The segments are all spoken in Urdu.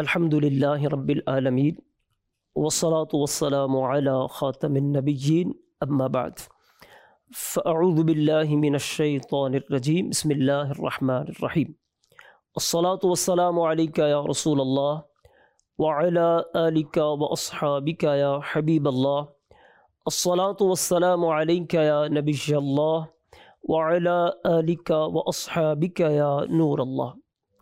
الحمدللہ رب العالمین والصلاة والسلام علی خاتم النبیین اما بعد فاعوذ باللہ من الشیطان الرجیم بسم اللہ الرحمن الرحیم الصلاة والسلام علیک یا رسول اللہ وعلی آلک واصحابک یا حبیب اللہ الصلاة والسلام علیک یا نبی اللہ وعلی آلک واصحابک یا نور اللہ۔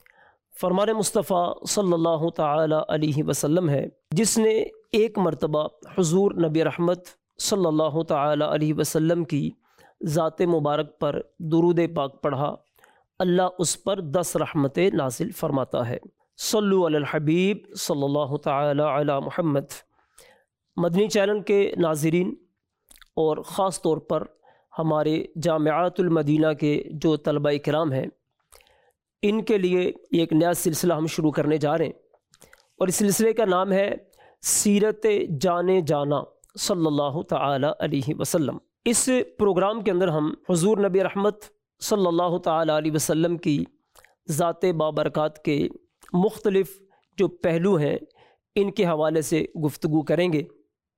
فرمان مصطفیٰ صلی اللہ تعالی علیہ وسلم ہے، جس نے ایک مرتبہ حضور نبی رحمت صلی اللہ تعالی علیہ وسلم کی ذات مبارک پر درود پاک پڑھا، اللہ اس پر 10 رحمتیں نازل فرماتا ہے۔ صلو علی الحبیب صلی اللہ تعالی علی محمد۔ مدنی چینل کے ناظرین اور خاص طور پر ہمارے جامعات المدینہ کے جو طلبہ کرام ہیں، ان کے لیے ایک نیا سلسلہ ہم شروع کرنے جا رہے ہیں، اور اس سلسلے کا نام ہے سیرت جانے جانا صلی اللہ تعالی علیہ وسلم۔ اس پروگرام کے اندر ہم حضور نبی رحمت صلی اللہ تعالی علیہ وسلم کی ذات بابرکات کے مختلف جو پہلو ہیں ان کے حوالے سے گفتگو کریں گے۔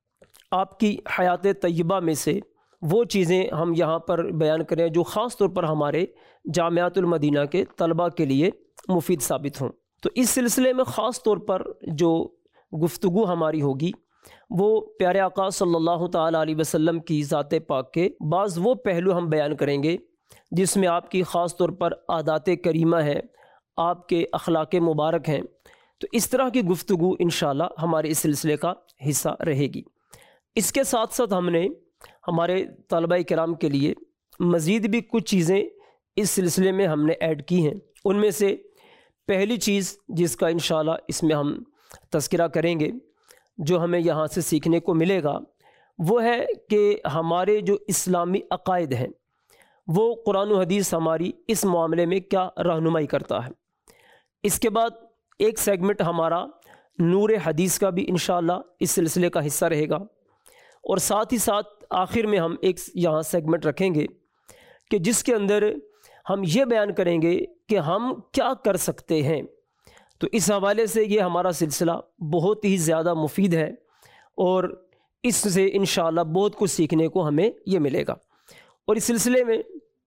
آپ کی حیات طیبہ میں سے وہ چیزیں ہم یہاں پر بیان کریں جو خاص طور پر ہمارے جامعات المدینہ کے طلباء کے لیے مفید ثابت ہوں۔ تو اس سلسلے میں خاص طور پر جو گفتگو ہماری ہوگی وہ پیارے آقا صلی اللہ تعالی علیہ وسلم کی ذات پاک کے بعض وہ پہلو ہم بیان کریں گے جس میں آپ کی خاص طور پر عادات کریمہ ہیں، آپ کے اخلاق مبارک ہیں۔ تو اس طرح کی گفتگو انشاءاللہ ہمارے اس سلسلے کا حصہ رہے گی۔ اس کے ساتھ ساتھ ہم نے ہمارے طلبہ کرام کے لیے مزید بھی کچھ چیزیں اس سلسلے میں ہم نے ایڈ کی ہیں۔ ان میں سے پہلی چیز جس کا انشاءاللہ اس میں ہم تذکرہ کریں گے، جو ہمیں یہاں سے سیکھنے کو ملے گا، وہ ہے کہ ہمارے جو اسلامی عقائد ہیں وہ قرآن و حدیث ہماری اس معاملے میں کیا رہنمائی کرتا ہے۔ اس کے بعد ایک سیگمنٹ ہمارا نور حدیث کا بھی انشاءاللہ اس سلسلے کا حصہ رہے گا، اور ساتھ ہی ساتھ آخر میں ہم ایک یہاں سیگمنٹ رکھیں گے کہ جس کے اندر ہم یہ بیان کریں گے کہ ہم کیا کر سکتے ہیں۔ تو اس حوالے سے یہ ہمارا سلسلہ بہت ہی زیادہ مفید ہے، اور اس سے انشاءاللہ بہت کچھ سیکھنے کو ہمیں یہ ملے گا۔ اور اس سلسلے میں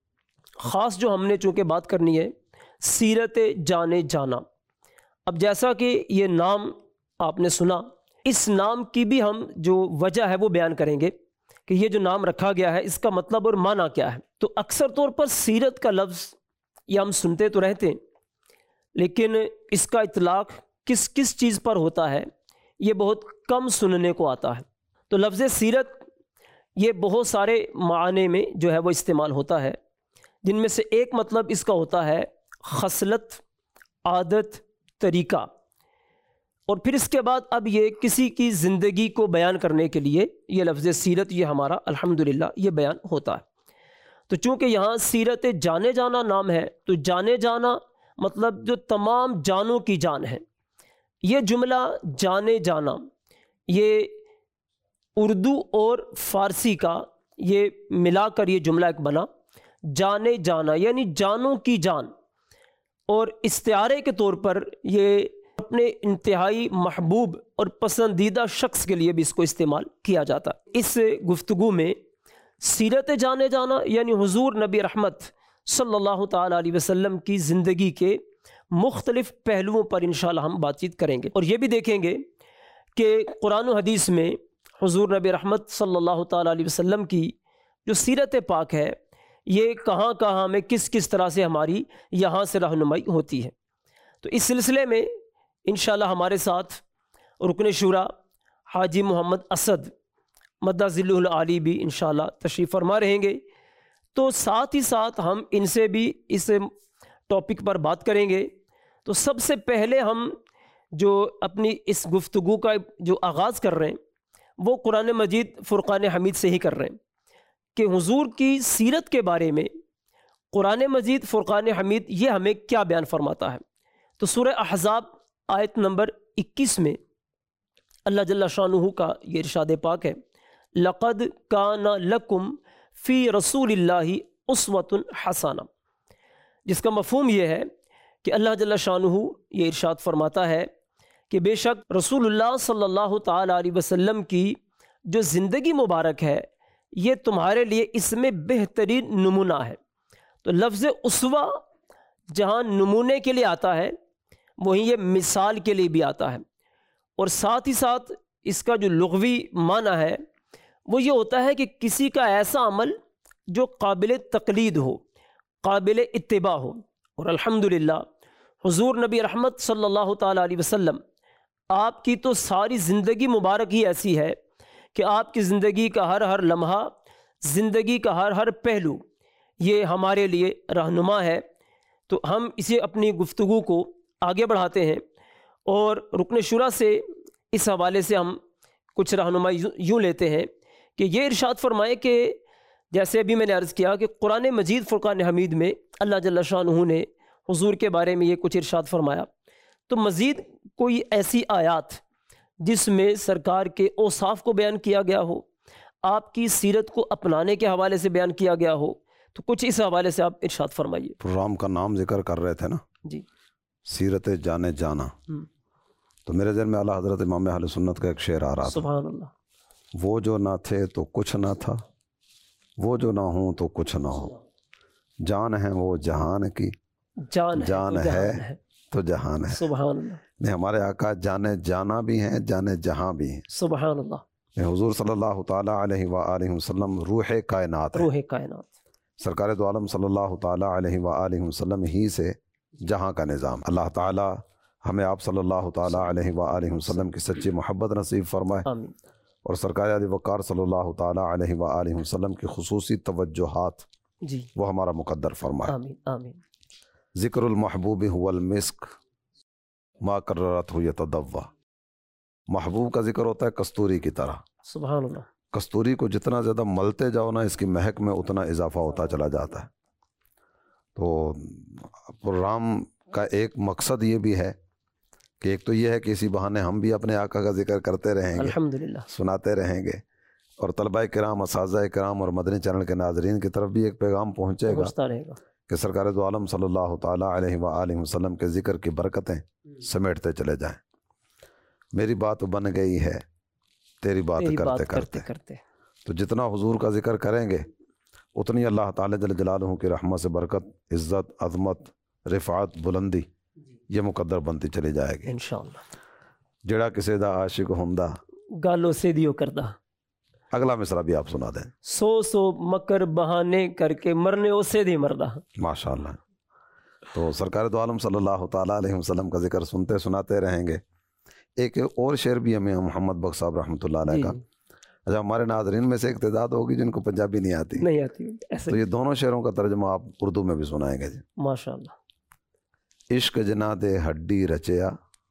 خاص جو ہم نے چونکہ بات کرنی ہے سیرت جانے جانا۔ اب جیسا کہ یہ نام آپ نے سنا، اس نام کی بھی ہم جو وجہ ہے وہ بیان کریں گے کہ یہ جو نام رکھا گیا ہے اس کا مطلب اور معنی کیا ہے۔ تو اکثر طور پر سیرت کا لفظ یہ ہم سنتے تو رہتے ہیں، لیکن اس کا اطلاق کس کس چیز پر ہوتا ہے یہ بہت کم سننے کو آتا ہے۔ تو لفظ سیرت یہ بہت سارے معنی میں جو ہے وہ استعمال ہوتا ہے، جن میں سے ایک مطلب اس کا ہوتا ہے خصلت، عادت، طریقہ، اور پھر اس کے بعد اب یہ کسی کی زندگی کو بیان کرنے کے لیے یہ لفظ سیرت یہ ہمارا الحمدللہ یہ بیان ہوتا ہے۔ تو چونکہ یہاں سیرت جانے جانا نام ہے، تو جانے جانا مطلب جو تمام جانوں کی جان ہے۔ یہ جملہ جانے جانا یہ اردو اور فارسی کا یہ ملا کر یہ جملہ ایک بنا، جانے جانا یعنی جانوں کی جان، اور استعارے کے طور پر یہ اپنے انتہائی محبوب اور پسندیدہ شخص کے لیے بھی اس کو استعمال کیا جاتا ہے۔ اس گفتگو میں سیرت جانے جانا یعنی حضور نبی رحمت صلی اللہ تعالی علیہ وسلم کی زندگی کے مختلف پہلوؤں پر انشاءاللہ ہم بات چیت کریں گے، اور یہ بھی دیکھیں گے کہ قرآن و حدیث میں حضور نبی رحمت صلی اللہ تعالی علیہ وسلم کی جو سیرت پاک ہے یہ کہاں کہاں میں کس کس طرح سے ہماری یہاں سے رہنمائی ہوتی ہے۔ تو اس سلسلے میں انشاءاللہ ہمارے ساتھ رکن شورا حاجی محمد اسد مدہ ذلہ العالی بھی انشاءاللہ تشریف فرما رہیں گے، تو ساتھ ہی ساتھ ہم ان سے بھی اس ٹاپک پر بات کریں گے۔ تو سب سے پہلے ہم جو اپنی اس گفتگو کا جو آغاز کر رہے ہیں وہ قرآن مجید فرقان حمید سے ہی کر رہے ہیں کہ حضور کی سیرت کے بارے میں قرآن مجید فرقان حمید یہ ہمیں کیا بیان فرماتا ہے۔ تو سورہ احزاب آیت نمبر 21 میں اللہ جل شانہ کا یہ ارشاد پاک ہے، لقد کان لکم فی رسول اللہ اسوۃ حسنہ، جس کا مفہوم یہ ہے کہ اللہ جل شانہ یہ ارشاد فرماتا ہے کہ بے شک رسول اللہ صلی اللہ تعالیٰ علیہ وسلم کی جو زندگی مبارک ہے یہ تمہارے لیے اس میں بہترین نمونہ ہے۔ تو لفظ اسوہ جہاں نمونے کے لیے آتا ہے وہیں یہ مثال کے لیے بھی آتا ہے، اور ساتھ ہی ساتھ اس کا جو لغوی معنی ہے وہ یہ ہوتا ہے کہ کسی کا ایسا عمل جو قابل تقلید ہو، قابل اتباع ہو۔ اور الحمدللہ حضور نبی رحمت صلی اللہ تعالیٰ علیہ وسلم آپ کی تو ساری زندگی مبارک ہی ایسی ہے کہ آپ کی زندگی کا ہر لمحہ، زندگی کا ہر پہلو یہ ہمارے لیے رہنما ہے۔ تو ہم اسے اپنی گفتگو کو آگے بڑھاتے ہیں، اور رکن شورا سے اس حوالے سے ہم کچھ رہنمائی یوں لیتے ہیں کہ یہ ارشاد فرمائے کہ جیسے ابھی میں نے عرض کیا کہ قرآن مجید فرقان حمید میں اللہ جل شانہ نے حضور کے بارے میں یہ کچھ ارشاد فرمایا، تو مزید کوئی ایسی آیات جس میں سرکار کے اوصاف کو بیان کیا گیا ہو، آپ کی سیرت کو اپنانے کے حوالے سے بیان کیا گیا ہو، تو کچھ اس حوالے سے آپ ارشاد فرمائیے۔ پروگرام کا نام ذکر کر رہے تھے نا جی، سیرت جانے جانا، تو میرے ذہن میں اعلیٰ حضرت امام اہل سنت کا ایک شعر آ رہا تھا، سبحان اللہ۔ وہ جو نہ تھے تو کچھ نہ تھا، وہ جو نہ ہوں تو کچھ نہ ہو، جان ہے وہ جہان کی، جان ہے تو جہان ہے۔ سبحان اللہ، نہیں، ہمارے آقا جانے جانا بھی ہیں، جانے جہاں بھی ہیں۔ سبحان اللہ، حضور صلی اللہ تعالیٰ علیہ وآلہ وسلم روح کائنات ہے، روح کائنات، سرکار دو عالم صلی اللہ تعالیٰ علیہ وآلہ وسلم ہی سے جہاں کا نظام۔ اللہ تعالیٰ ہمیں آپ صلی اللہ تعالیٰ علیہ وآلہ وسلم کی سچی محبت نصیب فرمائے، آمین، اور سرکار علی وقار صلی اللہ تعالیٰ علیہ وآلہ وسلم کی خصوصی توجہات جی، وہ ہمارا مقدر فرمائے۔ آمین آمین۔ ذکر المحبوب هو المسک ما کررت ہو یتدوی، محبوب کا ذکر ہوتا ہے کستوری کی طرح۔ سبحان اللہ، کستوری کو جتنا زیادہ ملتے جاؤ نا اس کی مہک میں اتنا اضافہ ہوتا چلا جاتا ہے۔ تو پروگرام کا ایک مقصد یہ بھی ہے کہ ایک تو یہ ہے کہ اسی بہانے ہم بھی اپنے آقا کا ذکر کرتے رہیں گے، الحمدللہ، سناتے رہیں گے، اور طلبہ کرام، اساتذہ کرام اور مدنی چینل کے ناظرین کی طرف بھی ایک پیغام پہنچے گا پہنچتا رہے گا کہ سرکار دو عالم صلی اللہ تعالیٰ علیہ وآلہ وسلم کے ذکر کی برکتیں سمیٹتے چلے جائیں۔ میری بات بن گئی ہے تیری بات تیری کرتے بات کرتے، کرتے، تو جتنا حضور کا ذکر کریں گے اتنی اللہ تعالیٰ جل جلالہ کی رحمت سے برکت، عزت، عظمت، رفعت، بلندی یہ مقدر بنتی چلی جائے گی۔ انشاءاللہ۔ جڑا کسی دا عاشق ہوندا گالوں سے دیو کردہ، اگلا مصرع بھی آپ سنا دیں۔ سو مکر بہانے کر کے مرنے اسے دی مردہ۔ ماشاءاللہ۔ تو سرکار دو عالم صلی اللہ تعالیٰ علیہ وسلم کا ذکر سنتے سناتے رہیں گے۔ ایک اور شعر بھی ہمیں محمد بخش صاحب رحمۃ اللہ علیہ کا، اچھا ہمارے ناظرین میں سے ایک تعداد ہوگی جن کو پنجابی نہیں آتی، نہیں آتی ایسے، تو یہ دونوں شعروں کا ترجمہ آپ اردو میں بھی سنائیں گے جی۔ ماشاءاللہ۔ عشق جنا دے ہڈی رچیا،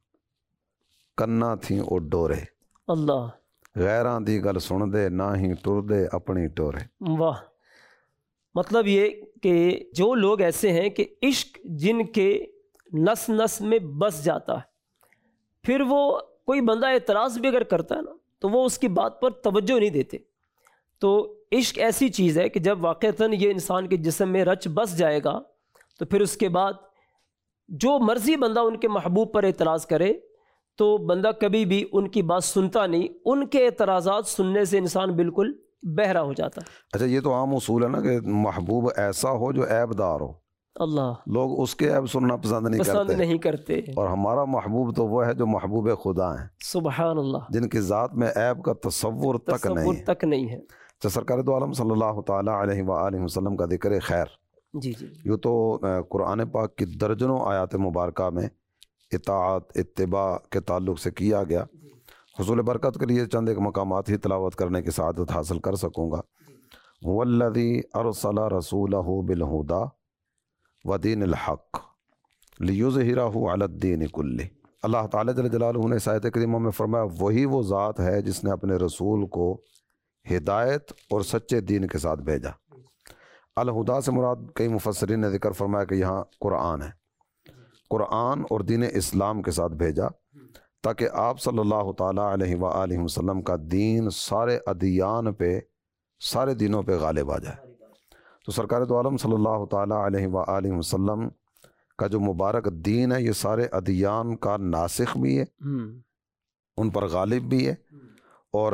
کنا تھیں او ڈورے، اللہ، غیراں دی گل سن دے نہ ہی ٹر دے اپنی ٹورے۔ واہ، مطلب یہ کہ جو لوگ ایسے ہیں کہ عشق جن کے نس نس میں بس جاتا ہے، پھر وہ کوئی بندہ اعتراض بھی اگر کرتا ہے نا تو وہ اس کی بات پر توجہ نہیں دیتے۔ تو عشق ایسی چیز ہے کہ جب واقعتاً یہ انسان کے جسم میں رچ بس جائے گا تو پھر اس کے بعد جو مرضی بندہ ان کے محبوب پر اعتراض کرے تو بندہ کبھی بھی ان کی بات سنتا نہیں، ان کے اعتراضات سننے سے انسان بالکل بہرا ہو جاتا ہے۔ اچھا یہ تو عام اصول ہے نا کہ محبوب ایسا ہو جو عیب دار ہو، اللہ، لوگ اس کے عیب سننا پسند نہیں کرتے، اور ہمارا محبوب تو وہ ہے جو محبوب خدا ہیں، سبحان اللہ، جن کی ذات میں عیب کا تصور تک نہیں ہے۔ اچھا سرکار دو عالم صلی اللہ تعالیٰ علیہ وآلہ وسلم کا ذکر خیر، جی جی، یوں تو قرآن پاک کی درجنوں آیات مبارکہ میں اطاعت، اتباع کے تعلق سے کیا گیا۔ حصول برکت کے لیے چند ایک مقامات ہی تلاوت کرنے کی سعادت حاصل کر سکوں گا۔ هو الذی ارسل رسولہ بالہدی ودین الحق لیظہرہ علی الدین کلہ۔ اللہ تعالیٰ جل جلالہ نے اس آیت کریمہ میں فرمایا وہی وہ ذات ہے جس نے اپنے رسول کو ہدایت اور سچے دین کے ساتھ بھیجا۔ الہدا سے مراد کئی مفسرین نے ذکر فرمایا کہ یہاں قرآن ہے، قرآن اور دین اسلام کے ساتھ بھیجا تاکہ آپ صلی اللہ تعالیٰ علیہ وآلہ وسلم کا دین سارے ادیان پہ، سارے دینوں پہ غالب آ جائے۔ تو سرکار دو عالم صلی اللہ تعالیٰ علیہ وآلہ وسلم کا جو مبارک دین ہے یہ سارے ادیان کا ناسخ بھی ہے، ان پر غالب بھی ہے، اور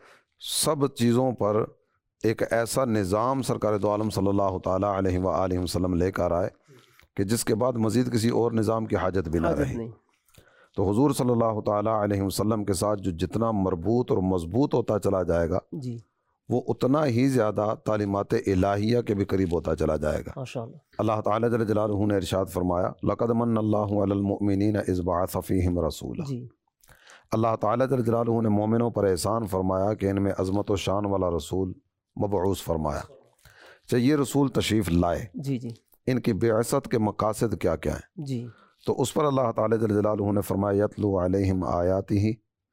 سب چیزوں پر ایک ایسا نظام سرکار دو عالم صلی اللہ تعالیٰ علیہ وآلہ وسلم لے کر آئے کہ جس کے بعد مزید کسی اور نظام کی حاجت بھی نہ رہی۔ تو حضور صلی اللہ تعالیٰ علیہ وسلم کے ساتھ جو جتنا مربوط اور مضبوط ہوتا چلا جائے گا جی وہ اتنا ہی زیادہ تعلیمات الہیہ کے بھی قریب ہوتا چلا جائے گا۔ ماشاءاللہ۔ اللہ تعالیٰ جل جلالہ نے ارشاد فرمایا لَقَدْ مَنَّ اللَّهُ عَلَى الْمُؤْمِنِينَ إِذْ بَعَثَ فِيهِمْ رَسُولًا۔ جی اللہ تعالیٰ جل جلالہ نے مومنوں پر احسان فرمایا کہ ان میں عظمت و شان والا رسول مبعوث فرمایا۔ چاہے یہ رسول تشریف لائے، جی جی ان کی بعثت کے مقاصد کیا کیا ہیں؟ جی تو اس پر اللہ تعالیٰ جل جلالہ نے فرمایا یتلو علیہم آیاتہ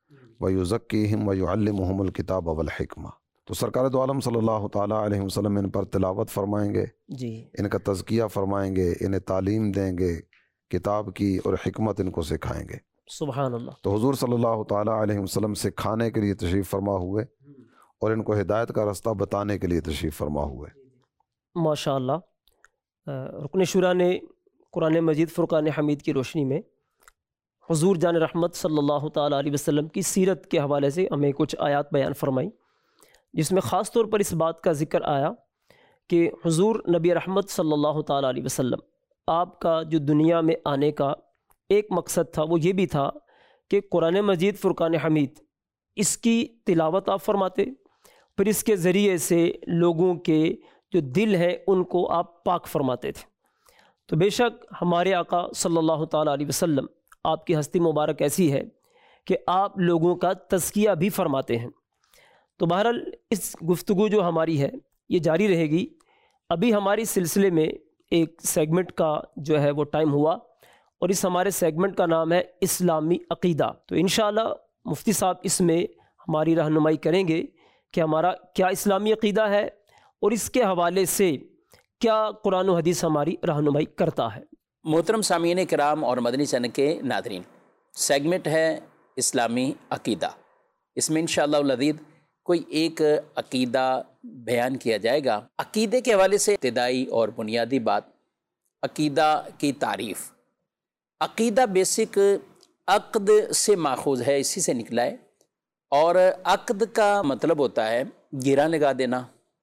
ویزکیہم ویعلمہم الکتاب والحکمہ۔ تو سرکار دو عالم صلی اللہ تعالیٰ علیہ وسلم ان پر تلاوت فرمائیں گے، جی ان کا تزکیہ فرمائیں گے، انہیں تعلیم دیں گے کتاب کی، اور حکمت ان کو سکھائیں گے۔ سبحان اللہ۔ تو حضور صلی اللہ تعالیٰ علیہ وسلم سکھانے کے لیے تشریف فرما ہوئے اور ان کو ہدایت کا رستہ بتانے کے لیے تشریف فرما ہوئے۔ ماشاء اللہ۔ رکن شورا نے قرآن مجید فرقان حمید کی روشنی میں حضور جان رحمت صلی اللہ تعالیٰ علیہ وسلم کی سیرت کے حوالے سے ہمیں کچھ آیات بیان فرمائی، جس میں خاص طور پر اس بات کا ذکر آیا کہ حضور نبی رحمت صلی اللہ تعالیٰ علیہ وسلم آپ کا جو دنیا میں آنے کا ایک مقصد تھا وہ یہ بھی تھا کہ قرآن مجید فرقان حمید اس کی تلاوت آپ فرماتے، پھر اس کے ذریعے سے لوگوں کے جو دل ہیں ان کو آپ پاک فرماتے تھے۔ تو بے شک ہمارے آقا صلی اللہ تعالیٰ علیہ وسلم آپ کی ہستی مبارک ایسی ہے کہ آپ لوگوں کا تزکیہ بھی فرماتے ہیں۔ تو بہرحال اس گفتگو جو ہماری ہے یہ جاری رہے گی۔ ابھی ہماری سلسلے میں ایک سیگمنٹ کا جو ہے وہ ٹائم ہوا، اور اس ہمارے سیگمنٹ کا نام ہے اسلامی عقیدہ۔ تو انشاءاللہ مفتی صاحب اس میں ہماری رہنمائی کریں گے کہ ہمارا کیا اسلامی عقیدہ ہے اور اس کے حوالے سے کیا قرآن و حدیث ہماری رہنمائی کرتا ہے۔ محترم سامعین کرام اور مدنی چینل کے ناظرین، سیگمنٹ ہے اسلامی عقیدہ۔ اس میں انشاءاللہ العزیز کوئی ایک عقیدہ بیان کیا جائے گا۔ عقیدے کے حوالے سے ابتدائی اور بنیادی بات، عقیدہ کی تعریف۔ عقیدہ بیسک عقد سے ماخوذ ہے، اسی سے نکلا ہے، اور عقد کا مطلب ہوتا ہے گرہ لگا دینا،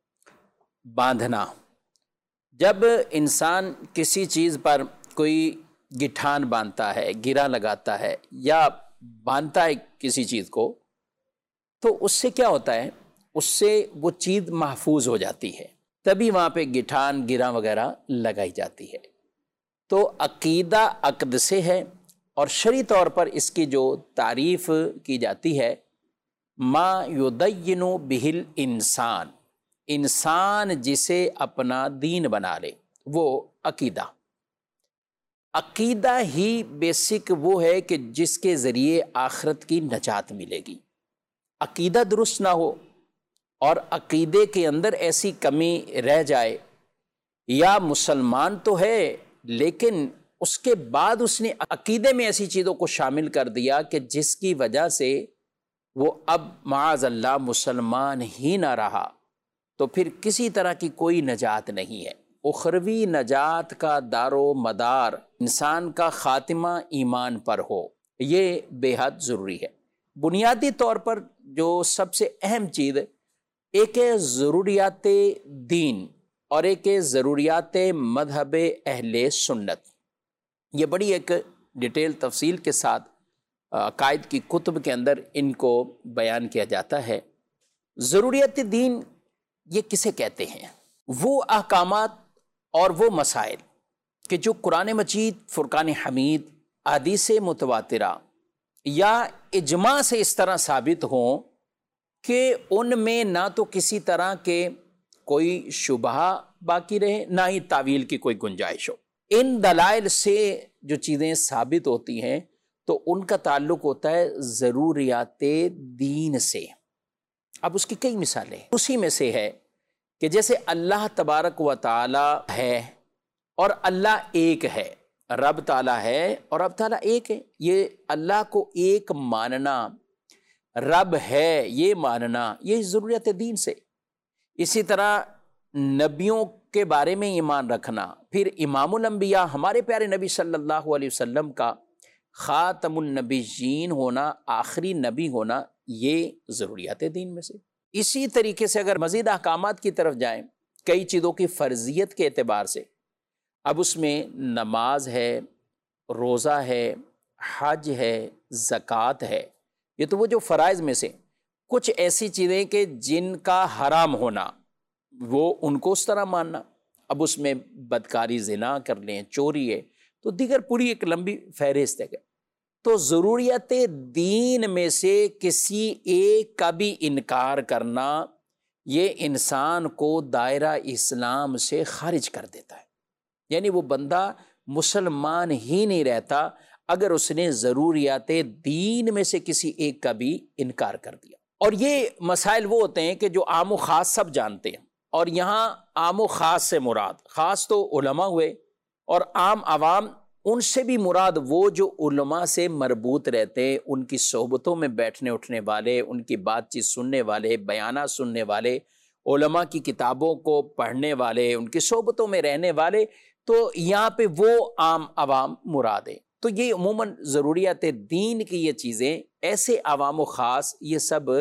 باندھنا۔ جب انسان کسی چیز پر کوئی گٹھان باندھتا ہے، گرہ لگاتا ہے یا باندھتا ہے کسی چیز کو، تو اس سے کیا ہوتا ہے، اس سے وہ چیز محفوظ ہو جاتی ہے، تبھی وہاں پہ گٹھان گرہ وغیرہ لگائی جاتی ہے۔ تو عقیدہ عقد سے ہے، اور شرعی طور پر اس کی جو تعریف کی جاتی ہے ما یدین بہ الانسان، انسان جسے اپنا دین بنا لے وہ عقیدہ۔ عقیدہ ہی بیسک وہ ہے کہ جس کے ذریعے آخرت کی نجات ملے گی۔ عقیدہ درست نہ ہو اور عقیدے کے اندر ایسی کمی رہ جائے، یا مسلمان تو ہے لیکن اس کے بعد اس نے عقیدے میں ایسی چیزوں کو شامل کر دیا کہ جس کی وجہ سے وہ اب معاذ اللہ مسلمان ہی نہ رہا، تو پھر کسی طرح کی کوئی نجات نہیں ہے۔ اخروی نجات کا دار و مدار انسان کا خاتمہ ایمان پر ہو، یہ بے حد ضروری ہے۔ بنیادی طور پر جو سب سے اہم چیز، ایک ہے ضروریات دین اور ایک ہے ضروریات مذہب اہل سنت۔ یہ بڑی ایک ڈیٹیل تفصیل کے ساتھ عقائد کی کتب کے اندر ان کو بیان کیا جاتا ہے۔ ضروریات دین یہ کسے کہتے ہیں؟ وہ احکامات اور وہ مسائل کہ جو قرآن مجید، فرقان حمید، احادیث متواترہ یا اجماع سے اس طرح ثابت ہوں کہ ان میں نہ تو کسی طرح کے کوئی شبہ باقی رہے، نہ ہی تعویل کی کوئی گنجائش ہو۔ ان دلائل سے جو چیزیں ثابت ہوتی ہیں تو ان کا تعلق ہوتا ہے ضروریات دین سے۔ اب اس کی کئی مثالیں، اسی میں سے ہے کہ جیسے اللہ تبارک و تعالی ہے اور اللہ ایک ہے، رب تعالی ہے اور رب تعالی ایک ہے، یہ اللہ کو ایک ماننا، رب ہے یہ ماننا، یہ ضروریات دین سے۔ اسی طرح نبیوں کے بارے میں ایمان رکھنا، پھر امام الانبیاء ہمارے پیارے نبی صلی اللہ علیہ وسلم کا خاتم النبیین ہونا، آخری نبی ہونا، یہ ضروریات دین میں سے۔ اسی طریقے سے اگر مزید احکامات کی طرف جائیں، کئی چیزوں کی فرضیت کے اعتبار سے، اب اس میں نماز ہے، روزہ ہے، حج ہے، زکوٰۃ ہے، یہ تو وہ جو فرائض میں سے کچھ ایسی چیزیں کہ جن کا حرام ہونا، وہ ان کو اس طرح ماننا۔ اب اس میں بدکاری، زنا کر لیں، چوری ہے، تو دیگر پوری ایک لمبی فہرست ہے۔ تو ضروریات دین میں سے کسی ایک کا بھی انکار کرنا، یہ انسان کو دائرہ اسلام سے خارج کر دیتا ہے، یعنی وہ بندہ مسلمان ہی نہیں رہتا اگر اس نے ضروریات دین میں سے کسی ایک کا بھی انکار کر دیا۔ اور یہ مسائل وہ ہوتے ہیں کہ جو عام و خاص سب جانتے ہیں، اور یہاں عام و خاص سے مراد خاص تو علماء ہوئے، اور عام عوام ان سے بھی مراد وہ جو علماء سے مربوط رہتے، ان کی صحبتوں میں بیٹھنے اٹھنے والے، ان کی بات چیت سننے والے، بیانات سننے والے، علماء کی کتابوں کو پڑھنے والے، ان کی صحبتوں میں رہنے والے، تو یہاں پہ وہ عام عوام مراد ہے۔ تو یہ عموماً ضروریات دین کی یہ چیزیں ایسے عوام و خاص یہ سب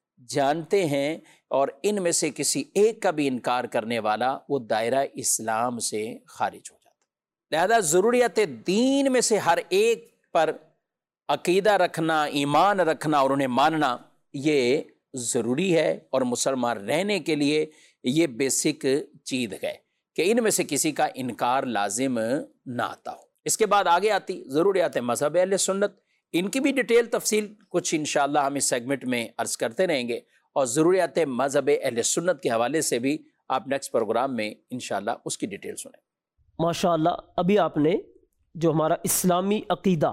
جانتے ہیں، اور ان میں سے کسی ایک کا بھی انکار کرنے والا وہ دائرہ اسلام سے خارج ہو جاتا ہے۔ لہذا ضروریات دین میں سے ہر ایک پر عقیدہ رکھنا، ایمان رکھنا اور انہیں ماننا یہ ضروری ہے، اور مسلمان رہنے کے لیے یہ بیسک چیز ہے کہ ان میں سے کسی کا انکار لازم نہ آتا ہو۔ اس کے بعد آگے آتی ضروریات مذہب اہل سنت، ان کی بھی ڈیٹیل تفصیل کچھ انشاءاللہ ہم اس سیگمنٹ میں عرض کرتے رہیں گے، اور ضروریات مذہب اہل سنت کے حوالے سے بھی آپ نیکسٹ پروگرام میں انشاءاللہ اس کی ڈیٹیل سنیں۔ ماشاءاللہ، ابھی آپ نے جو ہمارا اسلامی عقیدہ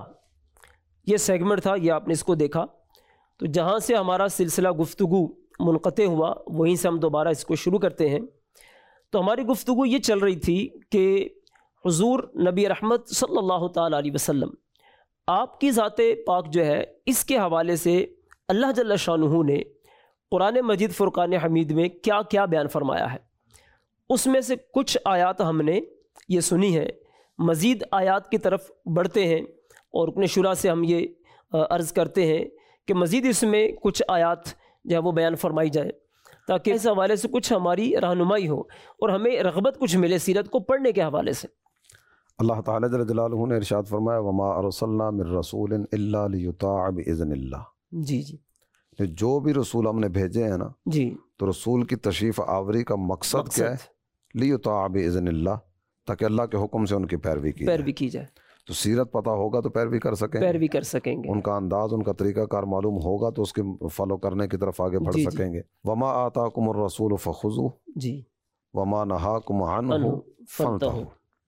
یہ سیگمنٹ تھا، یہ آپ نے اس کو دیکھا، تو جہاں سے ہمارا سلسلہ گفتگو منقطع ہوا وہیں سے ہم دوبارہ اس کو شروع کرتے ہیں۔ تو ہماری گفتگو یہ چل رہی تھی کہ حضور نبی رحمت صلی اللہ تعالیٰ علیہ وسلم، آپ کی ذات پاک جو ہے، اس کے حوالے سے اللہ جل شانہ نے قرآن مجید فرقان حمید میں کیا کیا بیان فرمایا ہے۔ اس میں سے کچھ آیات ہم نے یہ سنی ہے، مزید آیات کی طرف بڑھتے ہیں، اور رکن شورا سے ہم یہ عرض کرتے ہیں کہ مزید اس میں کچھ آیات جو ہے وہ بیان فرمائی جائیں، تاکہ اس حوالے سے کچھ ہماری رہنمائی ہو اور ہمیں رغبت کچھ ملے سیرت کو پڑھنے کے حوالے سے۔ اللہ تعالیٰ جل جلالہ نے ارشاد فرمایا وما ارسلنا من رسول الا لیطاع باذن اللہ۔ جی جی، جو بھی رسول ہم نے بھیجے ہیں نا، جی، تو رسول کی تشریف آوری کا مقصد کیا ہے؟ لیطاع باذن اللہ، تاکہ اللہ کے حکم سے ان کی پیروی کی جائے۔ تو سیرت پتہ ہوگا تو پیروی کر سکیں گے، ان کا انداز، ان کا طریقہ کار معلوم ہوگا تو اس کے فالو کرنے کی طرف آگے بڑھ سکیں گے۔ وما آتاکم الرسول فخذوہ جی، وما نہاکم عنہ فانتہوا،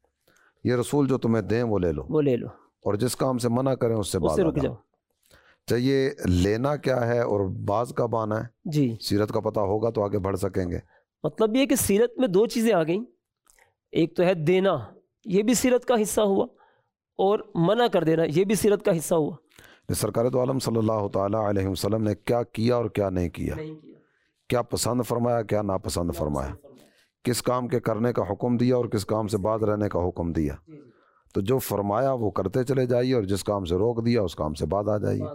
یہ رسول جو تمہیں دیں وہ لے لو، اور جس کام سے منع کریں اس سے باز آ جاؤ۔ چاہیے لینا کیا ہے اور باز کب آنا ہے، جی، سیرت کا پتہ ہوگا تو آگے بڑھ سکیں گے۔ مطلب یہ کہ سیرت میں دو چیزیں آ گئیں، ایک تو ہے دینا، یہ بھی سیرت کا حصہ ہوا، اور منع کر دینا یہ بھی سیرت کا حصہ ہوا۔ سرکار تو عالم صلی اللہ تعالیٰ علیہ وسلم نے کیا کیا اور کیا نہیں کیا، کیا پسند فرمایا، کیا ناپسند فرمایا، کس کام کے کرنے کا حکم دیا اور کس کام سے باز رہنے کا حکم دیا۔ تو جو فرمایا وہ کرتے چلے جائیے، اور جس کام سے روک دیا اس کام سے باز آ جائیے۔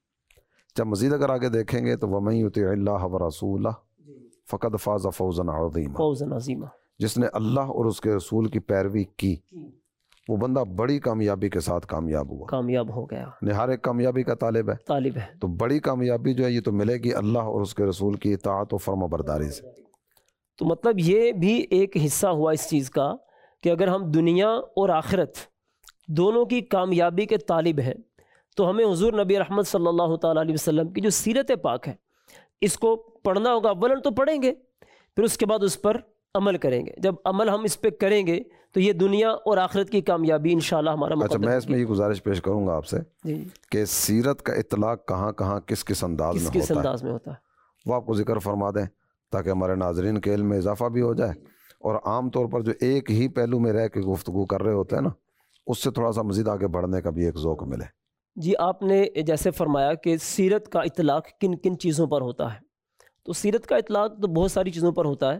جب مزید اگر آگے دیکھیں گے تو وَمَن يُطِعِ اللَّهَ وَرَسُولَهُ فَقَدْ فَازَ فَوْزًا عَظِيمًا، جس نے اللہ اور اس کے رسول کی پیروی کی وہ بندہ بڑی کامیابی کے ساتھ کامیاب ہوا، کامیاب ہو گیا، ہر ایک کامیابی کا طالب ہے۔ تو بڑی کامیابی جو ہے یہ تو ملے گی اللہ اور اس کے رسول کی اطاعت و فرما برداری سے۔ تو مطلب یہ بھی ایک حصہ ہوا اس چیز کا کہ اگر ہم دنیا اور آخرت دونوں کی کامیابی کے طالب ہیں تو ہمیں حضور نبی رحمت صلی اللہ تعالیٰ علیہ وسلم کی جو سیرت پاک ہے اس کو پڑھنا ہوگا۔ اولن تو پڑھیں گے، پھر اس کے بعد اس پر عمل کریں گے۔ جب عمل ہم اس پہ کریں گے تو یہ دنیا اور آخرت کی کامیابی انشاءاللہ ہمارا مقدر۔ اچھا، میں اس میں یہ گزارش پیش کروں گا آپ سے کہ سیرت کا اطلاق کہاں کہاں کس انداز میں ہوتا ہے وہ آپ کو ذکر فرما دیں، تاکہ ہمارے ناظرین کے علم میں اضافہ بھی ہو جائے، اور عام طور پر جو ایک ہی پہلو میں رہ کے گفتگو کر رہے ہوتے ہیں نا، اس سے تھوڑا سا مزید آگے بڑھنے کا بھی ایک ذوق ملے۔ جی، آپ نے جیسے فرمایا کہ سیرت کا اطلاق کن کن چیزوں پر ہوتا ہے، تو سیرت کا اطلاق تو بہت ساری چیزوں پر ہوتا ہے۔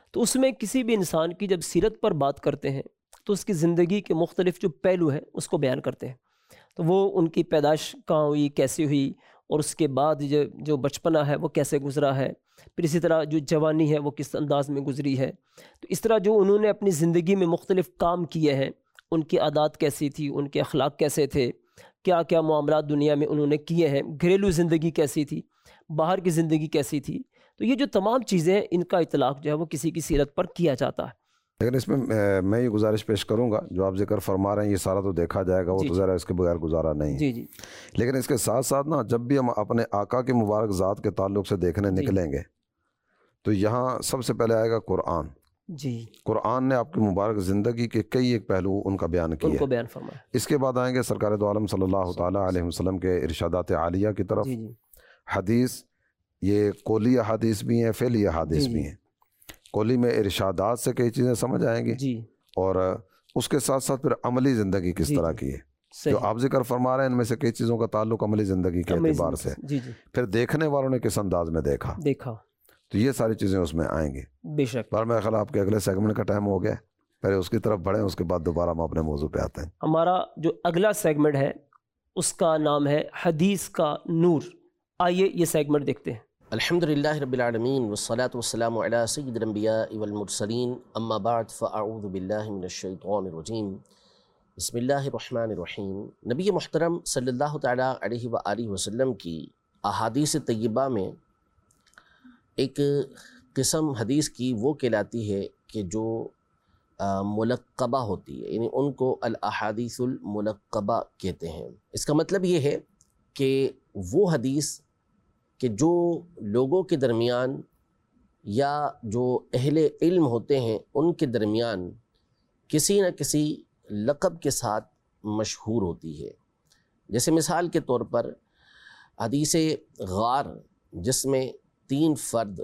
تو اس میں کسی بھی انسان کی جب سیرت پر بات کرتے ہیں تو اس کی زندگی کے مختلف جو پہلو ہیں اس کو بیان کرتے ہیں. تو وہ ان کی پیدائش کہاں ہوئی، کیسے ہوئی، اور اس کے بعد جو بچپنا ہے وہ کیسے گزرا ہے، پھر اسی طرح جو جوانی ہے وہ کس انداز میں گزری ہے. تو اس طرح جو انہوں نے اپنی زندگی میں مختلف کام کیے ہیں، ان کی عادات کیسی تھی، ان کے اخلاق کیسے تھے، کیا کیا معاملات دنیا میں انہوں نے کیے ہیں، گھریلو زندگی کیسی تھی، باہر کی زندگی کیسی تھی. تو یہ جو تمام چیزیں ہیں ان کا اطلاق جو ہے وہ کسی کی سیرت پر کیا جاتا ہے. لیکن اس میں میں یہ گزارش پیش کروں گا، جو آپ ذکر فرما رہے ہیں یہ سارا تو دیکھا جائے گا، وہ تو ذرا اس کے بغیر گزارا نہیں ہے. جی لیکن اس کے ساتھ ساتھ نا جب بھی ہم اپنے آقا کی مبارک ذات کے تعلق سے دیکھنے نکلیں گے تو یہاں سب سے پہلے آئے گا قرآن. قرآن نے آپ کی مبارک زندگی کے کئی ایک پہلو ان کا بیان کیا، ان کو بیان فرمایا. اس کے بعد آئیں گے سرکار دو عالم صلی اللہ تعالیٰ علیہ وسلم کے ارشادات عالیہ کی طرف. حدیث یہ قولی حدیث بھی ہیں، فعلی حدیث بھی ہیں. قولی میں ارشادات سے کئی چیزیں سمجھ آئیں گی، اور اس کے ساتھ ساتھ پھر عملی زندگی کس طرح کی ہے جو آپ ذکر فرما رہے ہیں، ان میں سے کئی چیزوں کا تعلق عملی زندگی کے اعتبار سے. پھر دیکھنے والوں نے کس انداز میں دیکھا، تو یہ ساری چیزیں اس میں آئیں گی. بے شک. پر میرا خیال آپ کے اگلے سیگمنٹ کا ٹائم ہو گیا، پہلے اس کی طرف بڑھیں، اس کے بعد دوبارہ ہم اپنے موضوع پہ آتے ہیں. ہمارا جو اگلا سیگمنٹ ہے اس کا نام ہے حدیث کا نور. آئیے یہ سیگمنٹ دیکھتے ہیں. الحمدللہ رب العالمین والصلاة والسلام علی سید الانبیاء والمرسلین، اما بعد فاعوذ باللہ من الشیطان الرجیم، بسم اللہ الرحمن الرحیم. نبی محترم صلی اللہ تعالیٰ علیہ وآلہ وسلم کی احادیث طیبہ میں ایک قسم حدیث کی وہ کہلاتی ہے کہ جو ملقبہ ہوتی ہے، یعنی ان کو الاحادیث الملقبہ کہتے ہیں. اس کا مطلب یہ ہے کہ وہ حدیث کہ جو لوگوں کے درمیان یا جو اہل علم ہوتے ہیں ان کے درمیان کسی نہ کسی لقب کے ساتھ مشہور ہوتی ہے. جیسے مثال کے طور پر حدیث غار، جس میں 3 فرد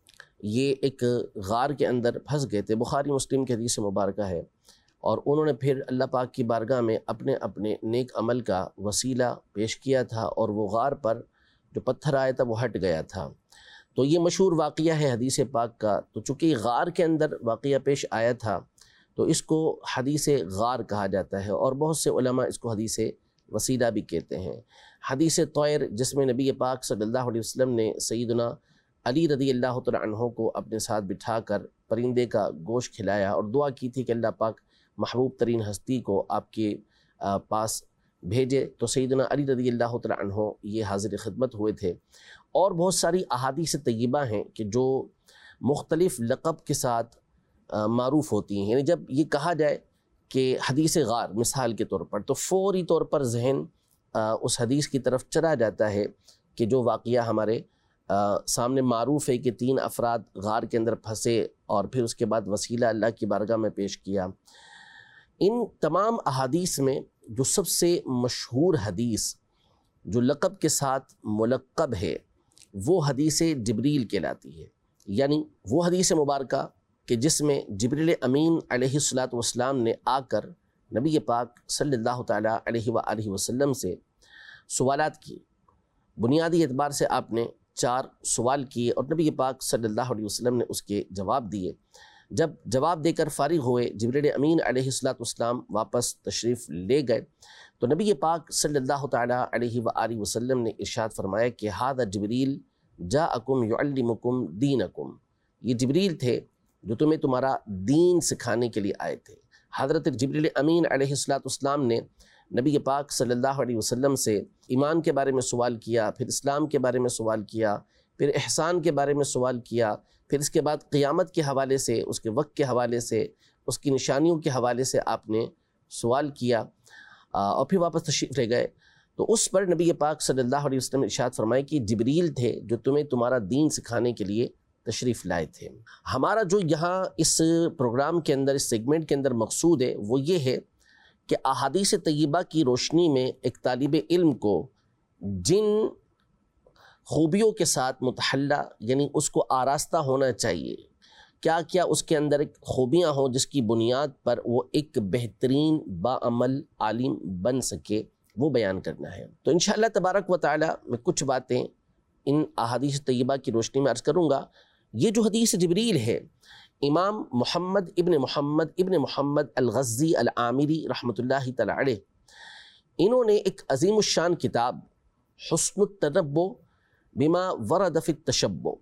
یہ ایک غار کے اندر پھنس گئے تھے، بخاری مسلم کی حدیث مبارکہ ہے، اور انہوں نے پھر اللہ پاک کی بارگاہ میں اپنے اپنے نیک عمل کا وسیلہ پیش کیا تھا، اور وہ غار پر جو پتھر آیا تھا وہ ہٹ گیا تھا. تو یہ مشہور واقعہ ہے حدیث پاک کا. تو چونکہ غار کے اندر واقعہ پیش آیا تھا تو اس کو حدیث غار کہا جاتا ہے، اور بہت سے علماء اس کو حدیث وسیلہ بھی کہتے ہیں. حدیث طیر، جس میں نبی پاک صلی اللہ علیہ وسلم نے سیدنا علی رضی اللہ تعالیٰ عنہ کو اپنے ساتھ بٹھا کر پرندے کا گوشت کھلایا اور دعا کی تھی کہ اللہ پاک محبوب ترین ہستی کو آپ کے پاس بھیجے، تو سیدنا علی رضی اللہ تعالیٰ عنہ یہ حاضر خدمت ہوئے تھے. اور بہت ساری احادیث طیبہ ہیں کہ جو مختلف لقب کے ساتھ معروف ہوتی ہیں. یعنی جب یہ کہا جائے کہ حدیث غار مثال کے طور پر، تو فوری طور پر ذہن اس حدیث کی طرف چلا جاتا ہے کہ جو واقعہ ہمارے سامنے معروف ہے کہ 3 افراد غار کے اندر پھنسے اور پھر اس کے بعد وسیلہ اللہ کی بارگاہ میں پیش کیا. ان تمام احادیث میں جو سب سے مشہور حدیث جو لقب کے ساتھ ملقب ہے وہ حدیث جبریل کہلاتی ہے. یعنی وہ حدیث مبارکہ کہ جس میں جبریل امین علیہ الصلاۃ نے آ کر نبی پاک صلی اللہ تعالیٰ علیہ وآلہ وسلم سے سوالات کی. بنیادی اعتبار سے آپ نے 4 سوال کیے اور نبی پاک صلی اللہ علیہ وسلم نے اس کے جواب دیے. جب جواب دے کر فارغ ہوئے، جبریل امین علیہ الصلاۃ واپس تشریف لے گئے، تو نبی پاک صلی اللہ تعالیٰ علیہ وآلہ وسلم نے ارشاد فرمایا کہ ھذا جبریل جاءکم یعلمکم دینکم، یہ جبریل تھے جو تمہیں تمہارا دین سکھانے کے لیے آئے تھے. حضرت جبریل امین علیہ السلام نے نبی پاک صلی اللہ علیہ وسلم سے ایمان کے بارے میں سوال کیا، پھر اسلام کے بارے میں سوال کیا، پھر احسان کے بارے میں سوال کیا، پھر اس کے بعد قیامت کے حوالے سے، اس کے وقت کے حوالے سے، اس کی نشانیوں کے حوالے سے آپ نے سوال کیا اور پھر واپس تشریف لے گئے. تو اس پر نبی پاک صلی اللہ علیہ وسلم نے ارشاد فرمایا کہ جبریل تھے جو تمہیں تمہارا دین سکھانے کے لیے تشریف لائے تھے. ہمارا جو یہاں اس پروگرام کے اندر، اس سیگمنٹ کے اندر مقصود ہے وہ یہ ہے کہ احادیث طیبہ کی روشنی میں ایک طالب علم کو جن خوبیوں کے ساتھ متحلہ، یعنی اس کو آراستہ ہونا چاہیے، کیا کیا اس کے اندر ایک خوبیاں ہوں جس کی بنیاد پر وہ ایک بہترین باعمل عالم بن سکے، وہ بیان کرنا ہے. تو انشاءاللہ تبارک و تعالی میں کچھ باتیں ان احادیث طیبہ کی روشنی میں عرض کروں گا. یہ جو حدیث جبریل ہے، امام محمد ابن محمد الغزی العامری رحمۃ اللہ تعالی علیہ، انہوں نے ایک عظیم الشان کتاب حسن التنبؤ بما ورد فی التشبؤ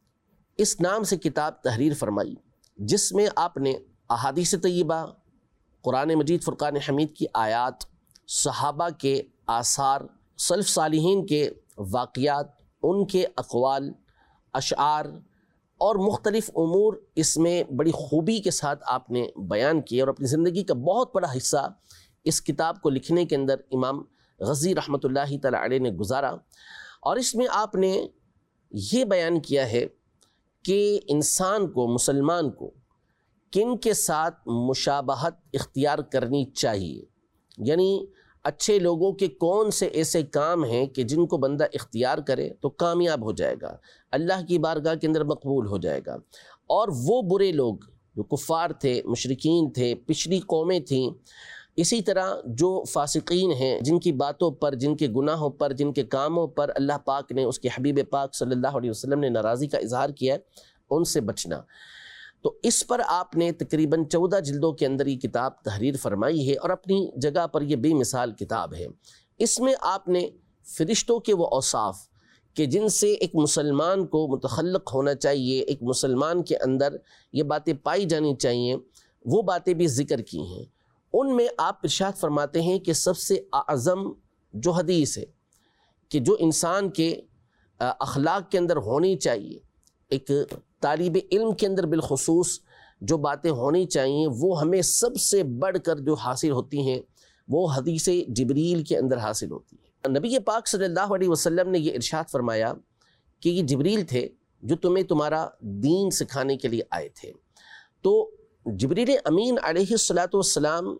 اس نام سے کتاب تحریر فرمائی، جس میں آپ نے احادیث طیبہ، قرآن مجید فرقان حمید کی آیات، صحابہ کے آثار، سلف صالحین کے واقعات، ان کے اقوال، اشعار اور مختلف امور اس میں بڑی خوبی کے ساتھ آپ نے بیان کیے، اور اپنی زندگی کا بہت بڑا حصہ اس کتاب کو لکھنے کے اندر امام غزی رحمۃ اللہ تعالی علیہ نے گزارا۔ اور اس میں آپ نے یہ بیان کیا ہے کہ انسان کو، مسلمان کو کن کے ساتھ مشابہت اختیار کرنی چاہیے، یعنی اچھے لوگوں کے کون سے ایسے کام ہیں کہ جن کو بندہ اختیار کرے تو کامیاب ہو جائے گا، اللہ کی بارگاہ کے اندر مقبول ہو جائے گا، اور وہ برے لوگ جو کفار تھے، مشرکین تھے، پچھلی قومیں تھیں، اسی طرح جو فاسقین ہیں، جن کی باتوں پر، جن کے گناہوں پر، جن کے کاموں پر اللہ پاک نے، اس کے حبیب پاک صلی اللہ علیہ وسلم نے ناراضی کا اظہار کیا ہے، ان سے بچنا۔ تو اس پر آپ نے تقریباً 14 جلدوں کے اندر یہ کتاب تحریر فرمائی ہے، اور اپنی جگہ پر یہ بے مثال کتاب ہے۔ اس میں آپ نے فرشتوں کے وہ اوصاف کہ جن سے ایک مسلمان کو متخلق ہونا چاہیے، ایک مسلمان کے اندر یہ باتیں پائی جانی چاہیے، وہ باتیں بھی ذکر کی ہیں۔ ان میں آپ ارشاد فرماتے ہیں کہ سب سے اعظم جو حدیث ہے کہ جو انسان کے اخلاق کے اندر ہونی چاہیے، ایک طالب علم کے اندر بالخصوص جو باتیں ہونی چاہیے، وہ ہمیں سب سے بڑھ کر جو حاصل ہوتی ہیں وہ حدیث جبریل کے اندر حاصل ہوتی ہے۔ نبی پاک صلی اللہ علیہ وسلم نے یہ ارشاد فرمایا کہ یہ جبریل تھے جو تمہیں تمہارا دین سکھانے کے لیے آئے تھے۔ تو جبریل امین علیہ الصلاۃ والسلام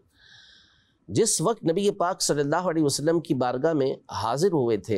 جس وقت نبی پاک صلی اللہ علیہ وسلم کی بارگاہ میں حاضر ہوئے تھے،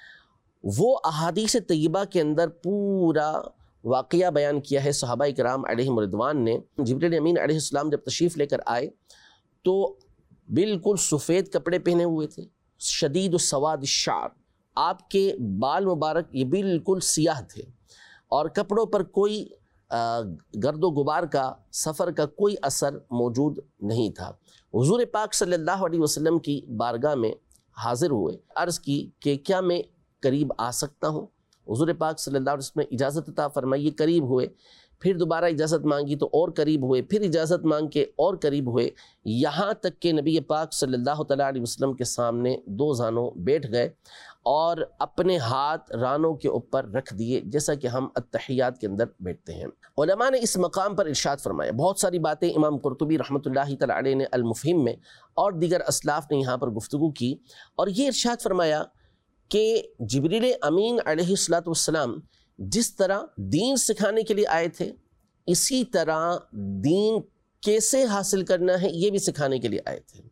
وہ احادیث طیبہ کے اندر پورا واقعہ بیان کیا ہے صحابہ کرام علیہم رضوان نے۔ جبریل امین علیہ السلام جب تشریف لے کر آئے تو بالکل سفید کپڑے پہنے ہوئے تھے، شدید السواد الشعر، آپ کے بال مبارک یہ بالکل سیاہ تھے، اور کپڑوں پر کوئی گرد و غبار کا، سفر کا کوئی اثر موجود نہیں تھا۔ حضور پاک صلی اللہ علیہ وسلم کی بارگاہ میں حاضر ہوئے، عرض کی کہ کیا میں قریب آ سکتا ہوں؟ حضور پاک صلی اللہ علیہ وسلم نے اجازت عطا فرمائی، قریب ہوئے، پھر دوبارہ اجازت مانگی تو اور قریب ہوئے، پھر اجازت مانگ کے اور قریب ہوئے، یہاں تک کہ نبی پاک صلی اللہ تعالیٰ علیہ وسلم کے سامنے دو زانوں بیٹھ گئے اور اپنے ہاتھ رانوں کے اوپر رکھ دیے، جیسا کہ ہم التحیات کے اندر بیٹھتے ہیں۔ علماء نے اس مقام پر ارشاد فرمایا، بہت ساری باتیں امام قرطبی رحمۃ اللہ تعالیٰ علیہ نے المفہم میں اور دیگر اسلاف نے یہاں پر گفتگو کی، اور یہ ارشاد فرمایا کہ جبریل امین علیہ الصلاۃ والسلام جس طرح دین سکھانے کے لیے آئے تھے، اسی طرح دین کیسے حاصل کرنا ہے یہ بھی سکھانے کے لیے آئے تھے۔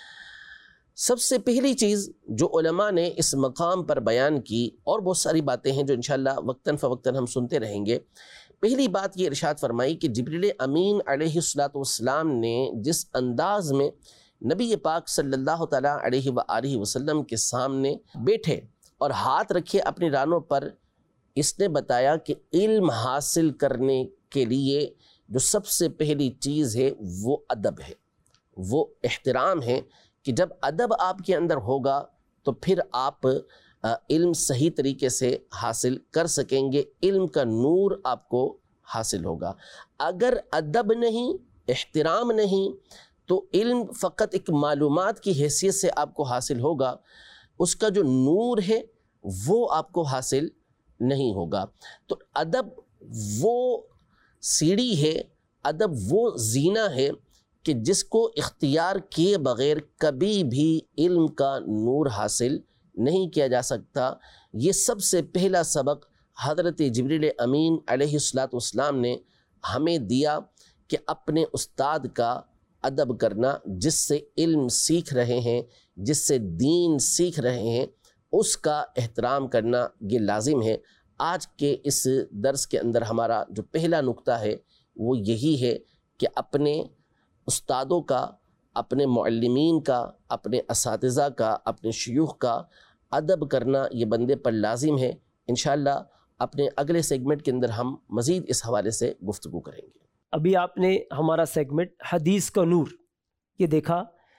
سب سے پہلی چیز جو علماء نے اس مقام پر بیان کی، اور بہت ساری باتیں ہیں جو انشاءاللہ وقتاً فوقتاً ہم سنتے رہیں گے، پہلی بات یہ ارشاد فرمائی کہ جبریل امین علیہ الصلاۃ والسلام نے جس انداز میں نبی پاک صلی اللہ تعالیٰ علیہ وآلہ وسلم کے سامنے بیٹھے اور ہاتھ رکھے اپنی رانوں پر، اس نے بتایا کہ علم حاصل کرنے کے لیے جو سب سے پہلی چیز ہے وہ ادب ہے، وہ احترام ہے، کہ جب ادب آپ کے اندر ہوگا تو پھر آپ علم صحیح طریقے سے حاصل کر سکیں گے، علم کا نور آپ کو حاصل ہوگا۔ اگر ادب نہیں، احترام نہیں، تو علم فقط ایک معلومات کی حیثیت سے آپ کو حاصل ہوگا، اس کا جو نور ہے وہ آپ کو حاصل نہیں ہوگا۔ تو ادب وہ سیڑھی ہے، ادب وہ زینہ ہے کہ جس کو اختیار کیے بغیر کبھی بھی علم کا نور حاصل نہیں کیا جا سکتا۔ یہ سب سے پہلا سبق حضرت جبریل امین علیہ الصلاۃ والسلام نے ہمیں دیا کہ اپنے استاد کا ادب کرنا، جس سے علم سیکھ رہے ہیں، جس سے دین سیکھ رہے ہیں، اس کا احترام کرنا یہ لازم ہے۔ آج کے اس درس کے اندر ہمارا جو پہلا نقطہ ہے وہ یہی ہے کہ اپنے استادوں کا، اپنے معلمین کا، اپنے اساتذہ کا، اپنے شیوخ کا ادب کرنا یہ بندے پر لازم ہے۔ انشاءاللہ اپنے اگلے سیگمنٹ کے اندر ہم مزید اس حوالے سے گفتگو کریں گے۔ ابھی آپ نے ہمارا سیگمنٹ حدیث کا نور یہ دیکھا.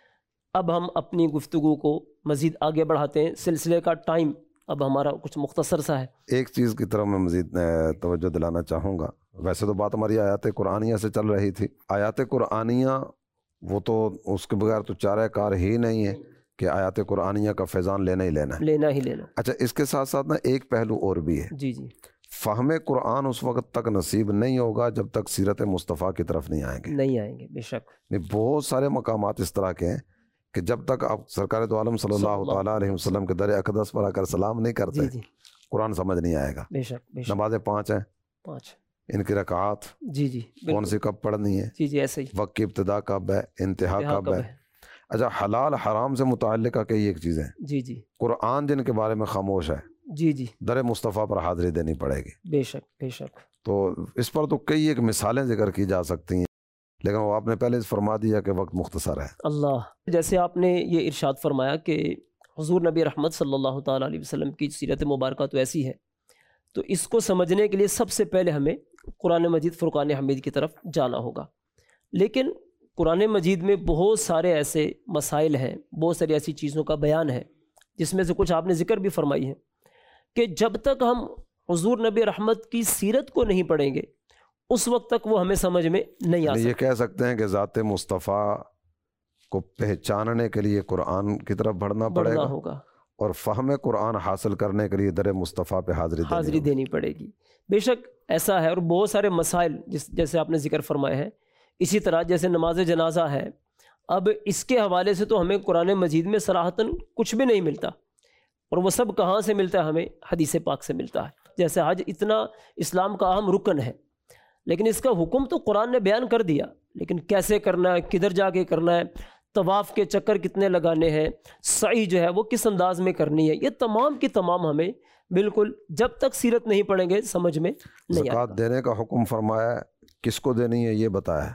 اب ہم اپنی گفتگو کو مزید آگے بڑھاتے ہیں. سلسلے کا ٹائم اب ہمارا کچھ مختصر سا ہے. ایک چیز کی طرف میں مزید توجہ دلانا چاہوں گا. ویسے تو بات ہماری آیات قرآنیہ سے چل رہی تھی. آیات قرآنیہ وہ تو اس کے بغیر تو چارہ کار ہی نہیں ہے کہ آیات قرآنیہ کا فیضان لینا ہی لینا ہے. اچھا اس کے ساتھ ساتھ نا ایک پہلو اور بھی ہے. جی فہم قرآن اس وقت تک نصیب نہیں ہوگا جب تک سیرت مصطفیٰ کی طرف نہیں آئیں گے. بے شک بہت سارے مقامات اس طرح کے ہیں کہ جب تک آپ سرکار دو عالم صلی اللہ تعالیٰ علیہ وسلم کے در اقدس پر آ کر سلام نہیں کرتے قرآن سمجھ نہیں آئے گا. بے شک. نمازیں 5 ہیں, 5 ان کی رکعات کون سی کب پڑھنی ہے, ایسے ہی وقت کی ابتدا کب ہے, انتہا کب ہے. اچھا حلال حرام سے متعلقہ کئی ایک چیزیں قرآن جن کے بارے میں خاموش ہے در مصطفیٰ پر حاضری دینی پڑے گی. بے شک. تو اس پر تو کئی ایک مثالیں ذکر کی جا سکتی ہیں, لیکن وہ آپ نے پہلے فرما دیا کہ وقت مختصر ہے. اللہ, جیسے آپ نے یہ ارشاد فرمایا کہ حضور نبی رحمت صلی اللہ تعالیٰ علیہ وسلم کی سیرت مبارکہ تو ایسی ہے, تو اس کو سمجھنے کے لیے سب سے پہلے ہمیں قرآن مجید فرقان حمید کی طرف جانا ہوگا. لیکن قرآن مجید میں بہت سارے ایسے مسائل ہیں, بہت ساری ایسی چیزوں کا بیان ہے جس میں سے کچھ آپ نے ذکر بھی فرمائی ہے کہ جب تک ہم حضور نبی رحمت کی سیرت کو نہیں پڑھیں گے اس وقت تک وہ ہمیں سمجھ میں نہیں آ سکتا. یہ کہہ سکتے ہیں کہ ذات مصطفیٰ کو پہچاننے کے لیے قرآن کی طرف بڑھنا پڑے گا اور فہم قرآن حاصل کرنے کے لیے در مصطفیٰ پہ حاضری دینی پڑے گی. بے شک ایسا ہے, اور بہت سارے مسائل جیسے آپ نے ذکر فرمائے ہیں. اسی طرح جیسے نماز جنازہ ہے, اب اس کے حوالے سے تو ہمیں قرآن مجید میں صراحتاً کچھ بھی نہیں ملتا, اور وہ سب کہاں سے ملتا ہے؟ ہمیں حدیث پاک سے ملتا ہے. جیسے حج اتنا اسلام کا اہم رکن ہے, لیکن اس کا حکم تو قرآن نے بیان کر دیا, لیکن کیسے کرنا ہے, کدھر جا کے کرنا ہے, طواف کے چکر کتنے لگانے ہیں, سعی جو ہے وہ کس انداز میں کرنی ہے, یہ تمام کی تمام ہمیں بالکل جب تک سیرت نہیں پڑھیں گے سمجھ میں نہیں آتا. زکوٰۃ دینے کا حکم فرمایا, کس کو دینی ہے یہ بتایا,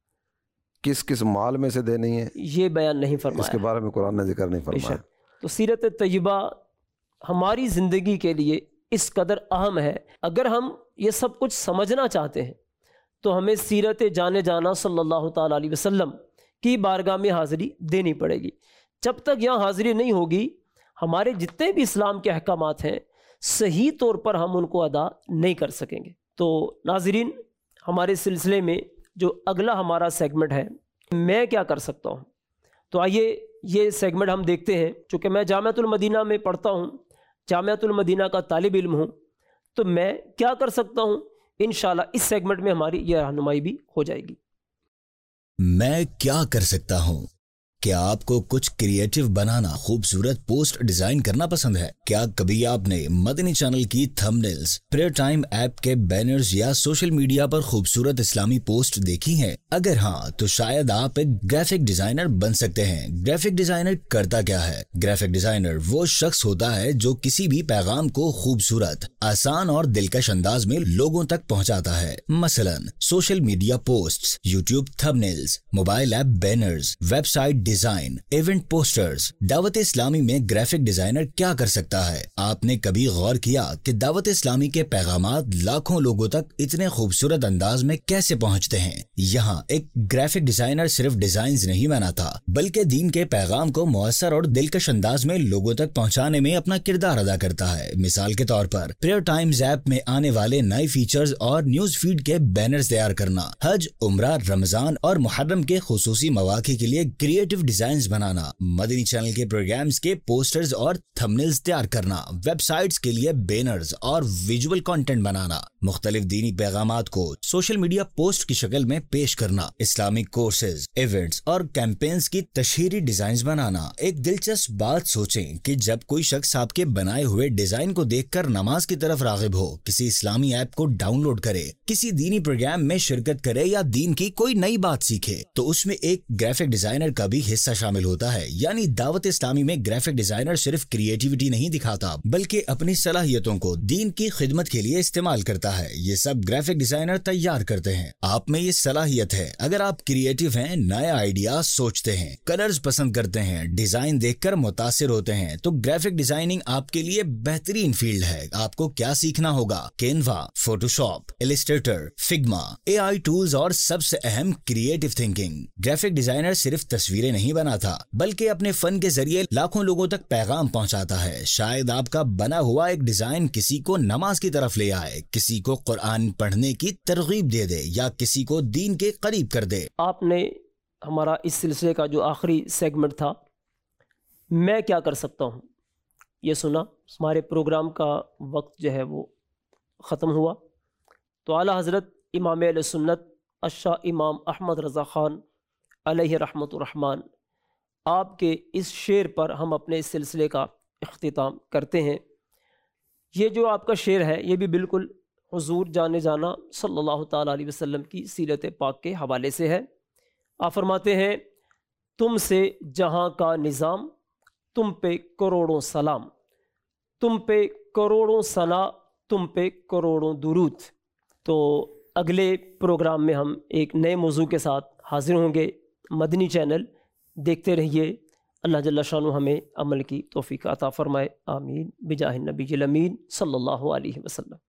کس مال میں سے دینی ہے یہ بیان نہیں فرمایا, اس کے بارے میں قرآن نے ذکر نہیں فرمایا. تو سیرت طیبہ ہماری زندگی کے لیے اس قدر اہم ہے. اگر ہم یہ سب کچھ سمجھنا چاہتے ہیں تو ہمیں سیرت جانے جانا صلی اللہ تعالیٰ علیہ وسلم کی بارگاہ میں حاضری دینی پڑے گی. جب تک یہاں حاضری نہیں ہوگی ہمارے جتنے بھی اسلام کے احکامات ہیں صحیح طور پر ہم ان کو ادا نہیں کر سکیں گے. تو ناظرین, ہمارے سلسلے میں جو اگلا ہمارا سیگمنٹ ہے میں کیا کر سکتا ہوں, تو آئیے یہ سیگمنٹ ہم دیکھتے ہیں. چونکہ میں جامعۃ المدینہ میں پڑھتا ہوں, جامعۃ المدینہ کا طالب علم ہوں, تو میں کیا کر سکتا ہوں, انشاءاللہ اس سیگمنٹ میں ہماری یہ رہنمائی بھی ہو جائے گی. میں کیا کر سکتا ہوں؟ کیا آپ کو کچھ کریٹو بنانا، خوبصورت پوسٹ ڈیزائن کرنا پسند ہے؟ کیا کبھی آپ نے مدنی چینل کی تھمبنیلز، پریئر ٹائم ایپ کے بینرز یا سوشل میڈیا پر خوبصورت اسلامی پوسٹ دیکھی ہیں؟ اگر ہاں تو شاید آپ ایک گرافک ڈیزائنر بن سکتے ہیں. گرافک ڈیزائنر کرتا کیا ہے؟ گرافک ڈیزائنر وہ شخص ہوتا ہے جو کسی بھی پیغام کو خوبصورت، آسان اور دلکش انداز میں لوگوں تک پہنچاتا ہے. مثلا social media posts, YouTube thumbnails, mobile app banners, website design, event posters. دعوت اسلامی میں گرافک ڈیزائنر کیا کر سکتا ہے؟ آپ نے کبھی غور کیا کہ دعوت اسلامی کے پیغامات لاکھوں لوگوں تک اتنے خوبصورت انداز میں کیسے پہنچتے ہیں؟ یہاں ایک گرافک ڈیزائنر صرف ڈیزائنز نہیں بناتا بلکہ دین کے پیغام کو مؤثر اور دلکش انداز میں لوگوں تک پہنچانے میں اپنا کردار ادا کرتا ہے. مثال کے طور پر پریئر ٹائمز ایپ میں آنے والے نئے فیچرز اور نیوز فیڈ کے بینرز تیار کرنا، حج، عمرہ، رمضان اور محرم کے خصوصی مواقع کے لیے کریٹو ڈیزائنز بنانا، مدنی چینل کے پروگرامز کے پوسٹرز اور تھمبنیلز تیار کرنا، ویب سائٹس کے لیے بینرز اور ویژول کنٹینٹ بنانا، مختلف دینی پیغامات کو سوشل میڈیا پوسٹ کی شکل میں پیش کرنا، اسلامک کورسز، ایونٹس اور کیمپینز کی تشہیری ڈیزائنز بنانا. ایک دلچسپ بات سوچیں کہ جب کوئی شخص آپ کے بنائے ہوئے ڈیزائن کو دیکھ کر نماز کی طرف راغب ہو، کسی اسلامی ایپ کو ڈاؤن لوڈ کرے، کسی دینی پروگرام میں شرکت کرے یا دین کی کوئی نئی بات سیکھے، تو اس میں ایک گرافک ڈیزائنر کا بھی حصہ شامل ہوتا ہے۔ یعنی دعوت اسلامی میں گرافک ڈیزائنر صرف کریٹیوٹی نہیں دکھاتا بلکہ اپنی صلاحیتوں کو دین کی خدمت کے لیے استعمال کرتا ہے۔ یہ سب گرافک ڈیزائنر تیار کرتے ہیں۔ آپ میں یہ صلاحیت ہے، اگر آپ کریٹیو ہیں، نیا آئیڈیا سوچتے ہیں، کلرز پسند کرتے ہیں، ڈیزائن دیکھ کر متاثر ہوتے ہیں، تو گرافک ڈیزائننگ آپ کے لیے بہترین فیلڈ ہے۔ آپ کو کیا سیکھنا ہوگا؟ Canva, Photoshop, Illustrator, Figma, AI tools اور سب سے اہم کریٹیو تھنکنگ۔ گرافک ڈیزائنر صرف تصویریں نہیں بناتا بلکہ اپنے فن کے ذریعے لاکھوں لوگوں تک پیغام پہنچاتا ہے۔ شاید آپ کا بنا ہوا ایک ڈیزائن کسی کو نماز کی طرف لے آئے، کسی کو قرآن پڑھنے کی ترغیب دے دے یا کسی کو دین کے قریب کر دے۔ آپ نے ہمارا اس سلسلے کا جو آخری سیگمنٹ تھا، میں کیا کر سکتا ہوں، یہ سنا۔ ہمارے پروگرام کا وقت جو ہے وہ ختم ہوا، تو اعلیٰ حضرت امام اہل سنت الشاہ امام احمد رضا خان علیہ رحمۃ الرحمن، آپ کے اس شعر پر ہم اپنے اس سلسلے کا اختتام کرتے ہیں۔ یہ جو آپ کا شعر ہے یہ بھی بالکل حضور جانے جانا صلی اللہ تعالیٰ علیہ وسلم کی سیرت پاک کے حوالے سے ہے۔ آپ فرماتے ہیں، تم سے جہاں کا نظام، تم پہ کروڑوں سلام، تم پہ کروڑوں ثنا، تم پہ کروڑوں درود۔ تو اگلے پروگرام میں ہم ایک نئے موضوع کے ساتھ حاضر ہوں گے۔ مدنی چینل دیکھتے رہیے۔ اللہ جل شانہ ہمیں عمل کی توفیق عطا فرمائے، آمین، بجاہ النبی الامین صلی اللہ علیہ وسلم۔